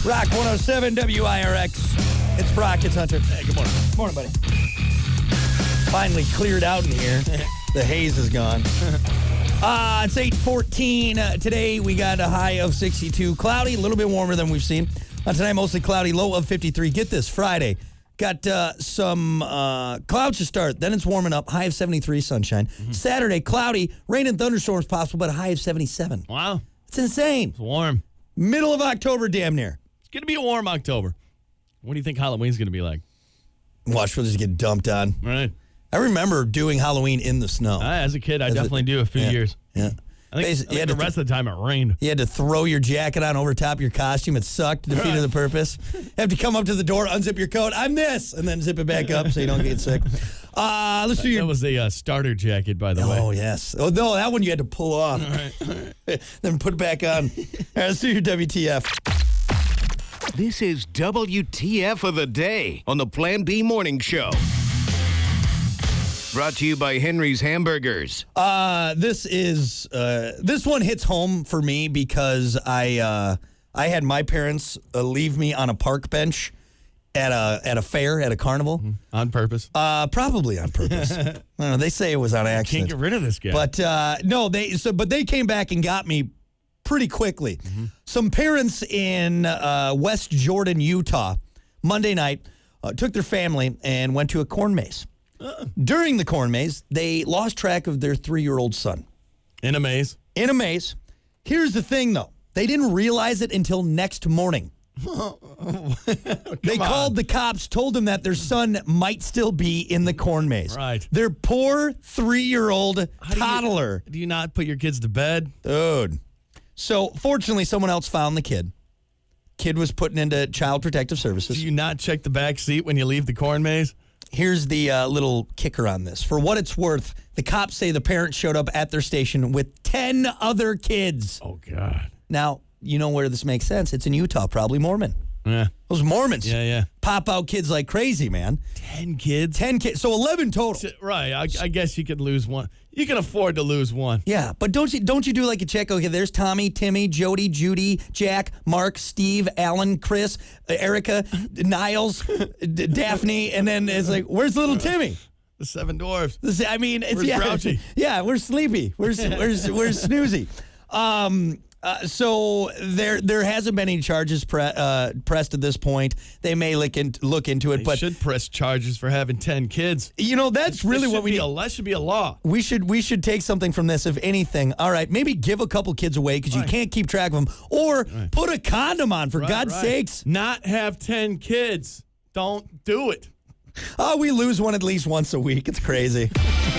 Rock 107 WIRX. It's Brock, it's Hunter. Hey, good morning. Morning, buddy. Finally cleared out in here. The haze is gone. It's 8:14. Today we got a high of 62. Cloudy, a little bit warmer than we've seen. Tonight mostly cloudy, low of 53. Get this, Friday. Got some clouds to start. Then it's warming up. High of 73, sunshine. Saturday, cloudy, rain and thunderstorms possible, but a high of 77. Wow. It's insane. It's warm. Middle of October, damn near. It's going to be a warm October. What do you think Halloween's going to be like? Watch, we'll just get dumped on. All right. I remember doing Halloween in the snow. As a kid, I definitely do a few years. Yeah. I think the rest of the time it rained. You had to throw your jacket on over top of your costume. It sucked, defeated the purpose. Have to come up to the door, unzip your coat. I'm this, and then zip it back up so you don't get sick. Let's do your. That was a starter jacket, by the way. Oh yes. Oh no, that one you had to pull off. All right. Then put it back on. All right, let's do your WTF. This is WTF of the Day on the Plan B Morning Show. Brought to you by Henry's Hamburgers. This one hits home for me because I had my parents leave me on a park bench at a fair, at a carnival. On purpose. Probably on purpose. I don't know, they say it was on accident. Can't get rid of this guy. But no, but they came back and got me pretty quickly. Some parents in West Jordan, Utah, Monday night took their family and went to a corn maze. During the corn maze, they lost track of their 3-year-old son. In a maze. In a maze. Here's the thing, though. They didn't realize it until next morning. They called the cops, told them that their son might still be in the corn maze. Right. Their poor 3-year-old toddler. Do you not put your kids to bed? Dude. So, fortunately, someone else found the kid. Kid was put into Child Protective Services. Do you not check the back seat when you leave the corn maze? Here's the little kicker on this. For what it's worth, the cops say the parents showed up at their station with 10 other kids. Oh, God. Now, you know where this makes sense. It's in Utah, probably Mormon. Yeah. Those Mormons Yeah. pop out kids like crazy, man. 10 kids? 10 kids. So 11 total. Right. I guess you could lose one. You can afford to lose one. Yeah, but don't you do like a check? Okay, there's Tommy, Timmy, Jody, Judy, Jack, Mark, Steve, Alan, Chris, Erica, Niles, Daphne, and then it's like, where's little Timmy? The 7 dwarfs. It's Where's Grouchy? Yeah, we're sleepy. Where's Snoozy? So there hasn't been any charges pressed at this point. They may look into it, They but should press charges for having 10 kids. you know that's really what we need. That should be a law. We should take something from this, if anything. All right, maybe give a couple kids away because you can't keep track of them, or put a condom on for God's sakes. Not have 10 kids. Don't do it. Oh, we lose one at least once a week. It's crazy.